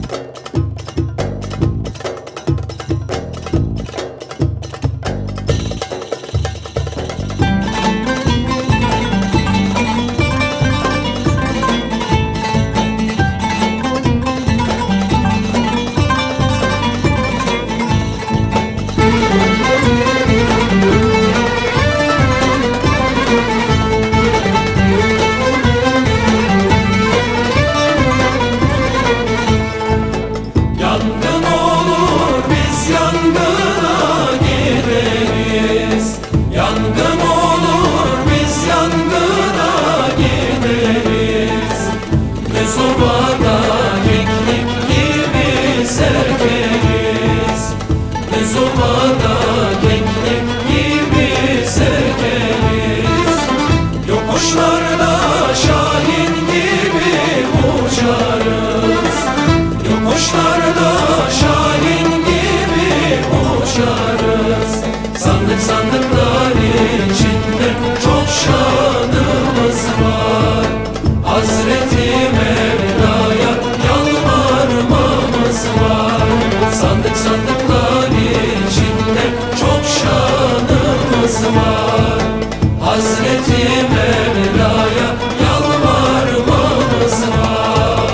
Sobada keklik gibi serkeriz. Biz obada keklik gibi serkeriz. Yokuşlarda şahin gibi uçarız. Yokuşlarda şahin gibi uçarız. Sandık sandıklar içinde çok şanımız var. Hazreti Mevla'ya yalvarmamız var. Sandık sandıklar içinde çok şanımız var. Hazreti Mevla'ya yalvarmamız var.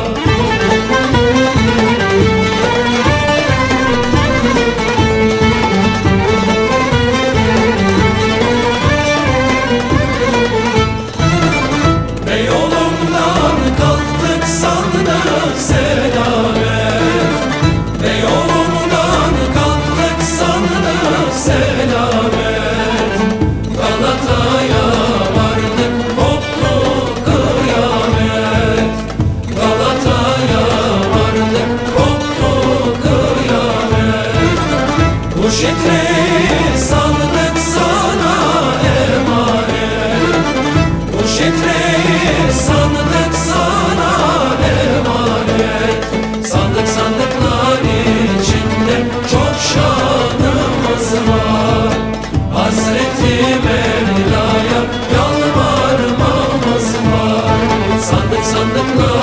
Beyoğlu'ndan kalktık sandık selamet. Beyoğlu'ndan kalktık sandık selamet. Galata'ya vardık koptu kıyamet. Galata'ya vardık koptu kıyamet. Bu şifreyi saldık sana emanet. Bu şifreyi sandık sana emanet. Sandık sandıklar içinde çok şanımız var. Hazreti Mevla'ya yalvarmamız var. Sandık sandıklar